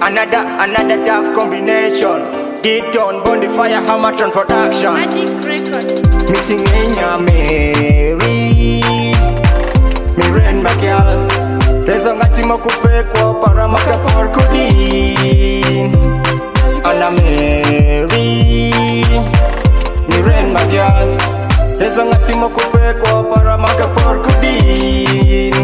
Another tough combination. Get on Bonfire Hamilton production. Magic Records. Mixing in your Mary. Miren Bagyal. Rezo ngati mokupe kwa paramaka porkodin. Anna Mary. Miren Bagyal. Rezo ngati mokupe kwa paramaka porkodin.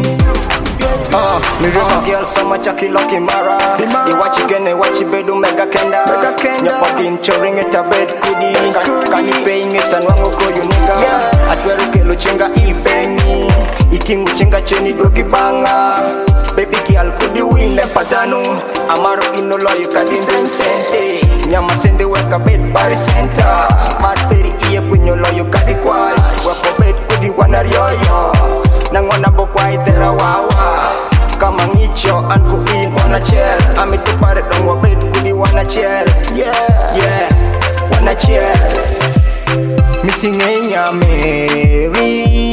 Mirema girl sama chaki lucky mara. You watch again, watch bedu mega kenda. Nyapagin choring it a bed kudi. Kani paying it and wango ko you nigga. Atweru kelo chenga ipengi. Itingu chenga cheni dogi banga. Baby girl kudi win padano. Amaro inolo you kadi sente. Nyama sende weka bed bari center. Mad peri iye kunyolo you kadi kwai. Wako bed kudi wana rioyo. Nangona bokwai tera wawa. Kama ngicho anku in wana chair. Amitu pare dong wabet kudi wana chair. Yeah, wana chair. Meeting enya Mary.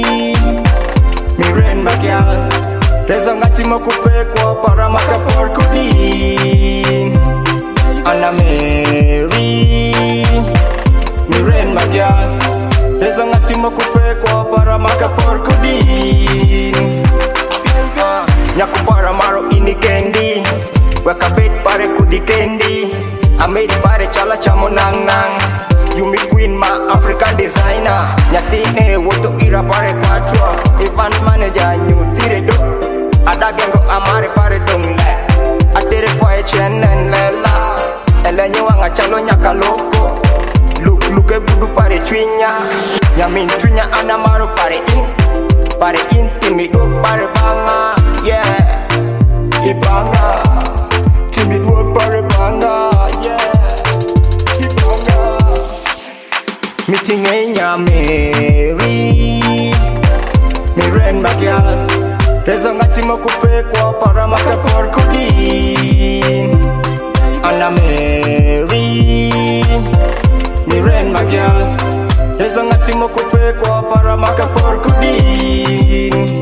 Miren Bagyal. Rezo ngati mokupe kwa paramaka porkodin. Anna Mary. Miren Bagyal. Rezo ngati mokupe kwa paramaka porkodin. Nyakubara maro ini kendi. Weka bed pare kudi kendi. I made pare chala chamo nang nang. You me queen ma African designer. Nyatine woto ira pare patwa. Event manager new tire do. Ada gengo amare pare dong le. Atere foye chenen lela. Elenyo wanga chalo nyaka loko. Look e budu pare chwinya. Nyamin chwinya anamaro pare in. Pare in timido pare banga. Yeah, ibanga. Timido pare banga. Yeah, ibanga. Meeting enya Mary. Miren Bagyal. Rezo ngati mokupe kwa paramaka porkodin. Anna Mary. Miren Bagyal. Rezo ngati mokupe kwa paramaka porkodin.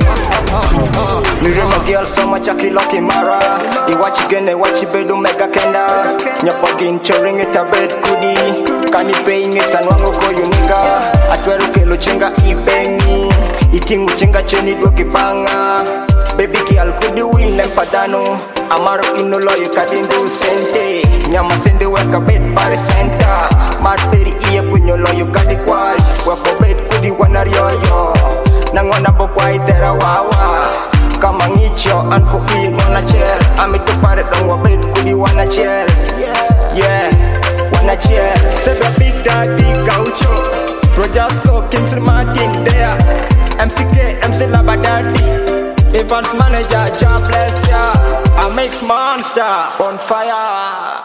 Mirema girl sama chaki lucky mara. You watch again, watch bedu mega kenda. Nyapagin choring it a bed kudi. Kani paying it and wango ko you nigga. Atweru kelo chenga ipengi. Itingu chenga cheni dogi banga. Baby girl kudi win padano. Amaro inolo you kadindu sente. Nyama sende weka bed pare center. Mad peri iye kunyolo you kadi kwai. Wako bed kudi wana rioyo. Nangona bokwai tera wawa. Kama ngicho anku in wana chair. Amitu pare dong wabed kudi wana chair. Yeah, wana chair. Sebe Big Daddy Gaucho. Rojasco, Kingsley Martin there. MCK, MC Labadadi. Evans manager, job bless ya. I make monster on fire.